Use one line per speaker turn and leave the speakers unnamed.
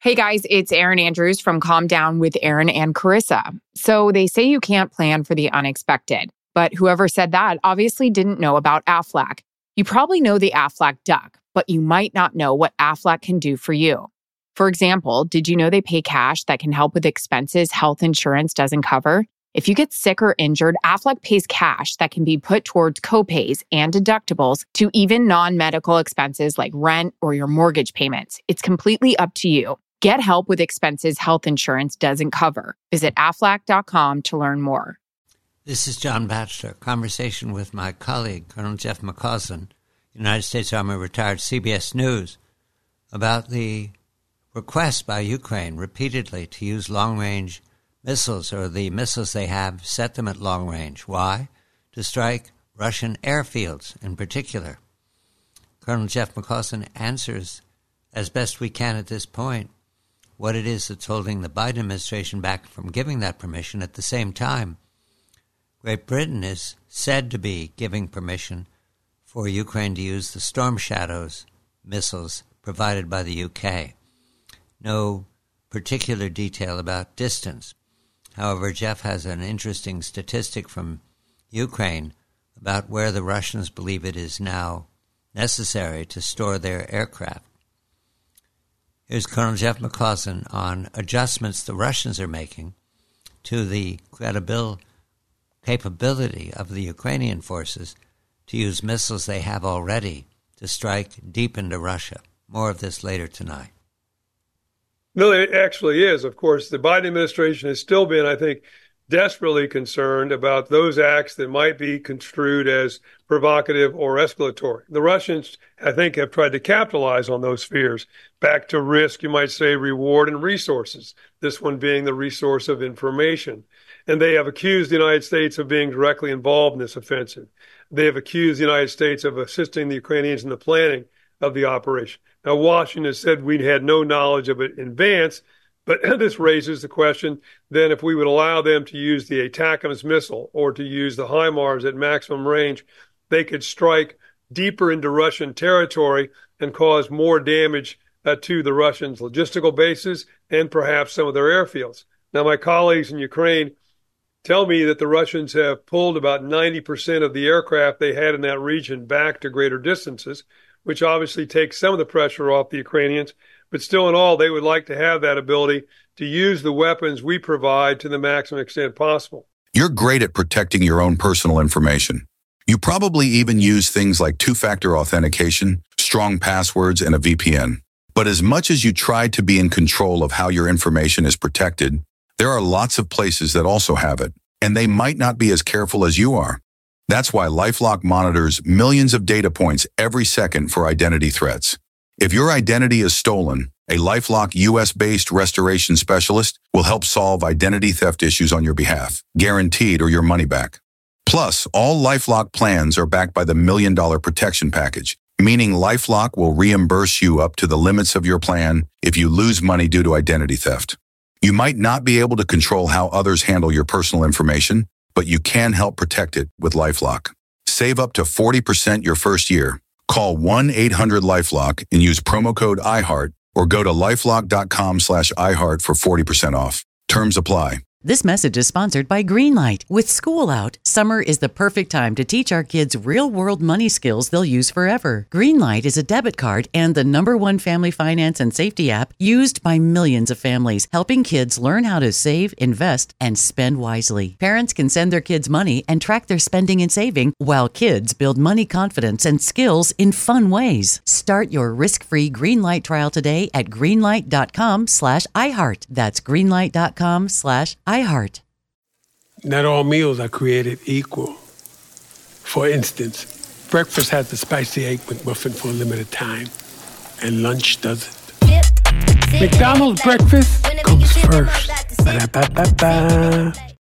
Hey guys, it's Erin Andrews from Calm Down with Erin and Carissa. So they say you can't plan for the unexpected, but whoever said that obviously didn't know about Aflac. You probably know the Aflac Duck, but you might not know what Aflac can do for you. For example, did you know they pay cash that can help with expenses health insurance doesn't cover? If you get sick or injured, Aflac pays cash that can be put towards copays and deductibles to even non-medical expenses like rent or your mortgage payments. It's completely up to you. Get help with expenses health insurance doesn't cover. Visit Aflac.com to learn more.
This is John Batchelor. Conversation with my colleague, Colonel Jeff McCausland, United States Army retired CBS News, about the request by Ukraine repeatedly to use long-range missiles, or the missiles they have, set them at long range. Why? To strike Russian airfields in particular. Colonel Jeff McCausland answers, as best we can at this point, what it is that's holding the Biden administration back from giving that permission. At the same time, Great Britain is said to be giving permission for Ukraine to use the Storm Shadows missiles provided by the UK. No particular detail about distance. However, Jeff has an interesting statistic from Ukraine about where the Russians believe it is now necessary to store their aircraft. Here's Colonel Jeff McCausland on adjustments the Russians are making to the capability of the Ukrainian forces to use missiles they have already to strike deep into Russia. More of this later tonight.
No, it actually is. Of course, the Biden administration has still been, I think, desperately concerned about those acts that might be construed as provocative or escalatory. The Russians, I think, have tried to capitalize on those fears. Back to risk, you might say, reward and resources, this one being the resource of information. And they have accused the United States of being directly involved in this offensive. They have accused the United States of assisting the Ukrainians in the planning of the operation. Now, Washington said we had no knowledge of it in advance, but this raises the question, then if we would allow them to use the ATACMS missile or to use the HIMARS at maximum range, they could strike deeper into Russian territory and cause more damage to the Russians' logistical bases and perhaps some of their airfields. Now, my colleagues in Ukraine tell me that the Russians have pulled about 90% of the aircraft they had in that region back to greater distances, which obviously takes some of the pressure off the Ukrainians. But still in all, they would like to have that ability to use the weapons we provide to the maximum extent possible.
You're great at protecting your own personal information. You probably even use things like two-factor authentication, strong passwords, and a VPN. But as much as you try to be in control of how your information is protected, there are lots of places that also have it, and they might not be as careful as you are. That's why LifeLock monitors millions of data points every second for identity threats. If your identity is stolen, a LifeLock US-based restoration specialist will help solve identity theft issues on your behalf, guaranteed or your money back. Plus, all LifeLock plans are backed by the $1 Million Protection Package, meaning LifeLock will reimburse you up to the limits of your plan if you lose money due to identity theft. You might not be able to control how others handle your personal information, but you can help protect it with LifeLock. Save up to 40% your first year. Call 1-800-LifeLock and use promo code iHeart or go to lifelock.com/iHeart for 40% off. Terms apply.
This message is sponsored by Greenlight. With school out, summer is the perfect time to teach our kids real-world money skills they'll use forever. Greenlight is a debit card and the #1 family finance and safety app used by millions of families, helping kids learn how to save, invest, and spend wisely. Parents can send their kids money and track their spending and saving, while kids build money confidence and skills in fun ways. Start your risk-free Greenlight trial today at greenlight.com/iHeart. That's greenlight.com/iHeart.
Not all meals are created equal. For instance, breakfast has the spicy egg McMuffin for a limited time, and lunch doesn't. McDonald's breakfast comes first. Ba-da-ba-ba-ba.